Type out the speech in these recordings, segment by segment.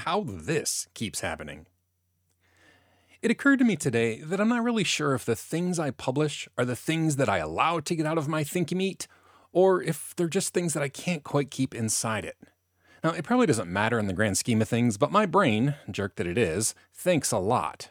how this keeps happening. It occurred to me today that I'm not really sure if the things I publish are the things that I allow to get out of my thinky meat, or if they're just things that I can't quite keep inside it. Now, it probably doesn't matter in the grand scheme of things, but my brain, jerk that it is, thinks a lot.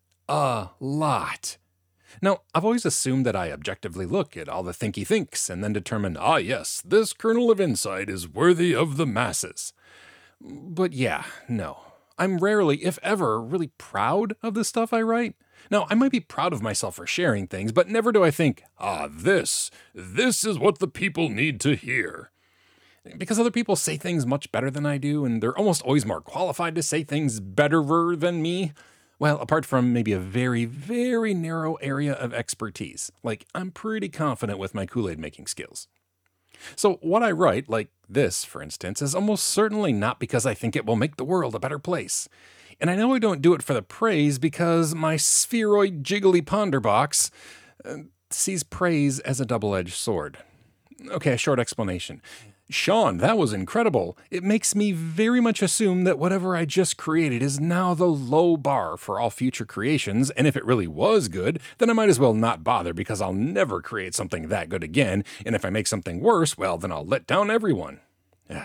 A lot. Now, I've always assumed that I objectively look at all the thinky thinks and then determine, yes, this kernel of insight is worthy of the masses. But yeah, no. I'm rarely, if ever, really proud of the stuff I write. Now, I might be proud of myself for sharing things, but never do I think, this is what the people need to hear. Because other people say things much better than I do, and they're almost always more qualified to say things betterer than me. Well, apart from maybe a very, very narrow area of expertise. Like, I'm pretty confident with my Kool-Aid making skills. So what I write, like this, for instance, is almost certainly not because I think it will make the world a better place. And I know I don't do it for the praise because my spheroid jiggly ponderbox sees praise as a double-edged sword. Okay, a short explanation. Sean, that was incredible. It makes me very much assume that whatever I just created is now the low bar for all future creations, and if it really was good, then I might as well not bother because I'll never create something that good again, and if I make something worse, well, then I'll let down everyone. Yeah.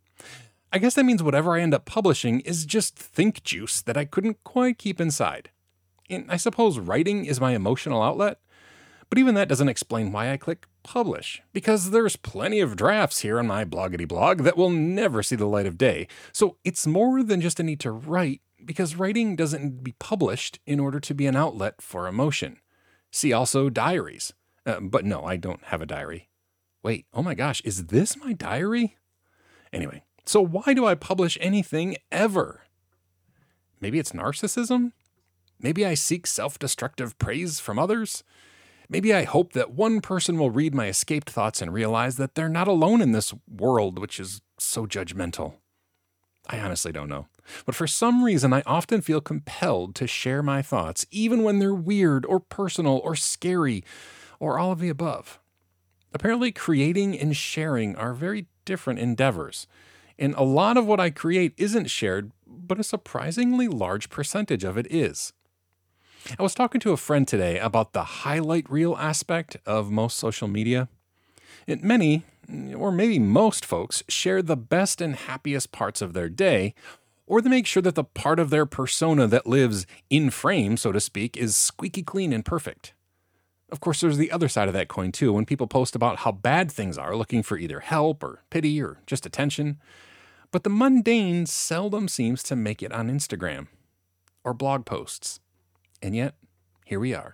I guess that means whatever I end up publishing is just think juice that I couldn't quite keep inside. And I suppose writing is my emotional outlet, but even that doesn't explain why I click publish, because there's plenty of drafts here on my bloggity blog that will never see the light of day. So it's more than just a need to write, because writing doesn't need to be published in order to be an outlet for emotion. See also diaries. But no, I don't have a diary. Wait, oh my gosh, is this my diary? Anyway, so why do I publish anything ever? Maybe it's narcissism? Maybe I seek self-destructive praise from others? Maybe I hope that one person will read my escaped thoughts and realize that they're not alone in this world which is so judgmental. I honestly don't know. But for some reason, I often feel compelled to share my thoughts, even when they're weird or personal or scary or all of the above. Apparently, creating and sharing are very different endeavors. And a lot of what I create isn't shared, but a surprisingly large percentage of it is. I was talking to a friend today about the highlight reel aspect of most social media. And many, or maybe most folks, share the best and happiest parts of their day, or they make sure that the part of their persona that lives in frame, so to speak, is squeaky clean and perfect. Of course, there's the other side of that coin too, when people post about how bad things are, looking for either help or pity or just attention. But the mundane seldom seems to make it on Instagram or blog posts. And yet, here we are.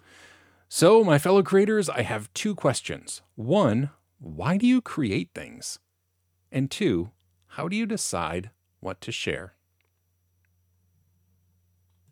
So, my fellow creators, I have two questions. One, why do you create things? And two, how do you decide what to share?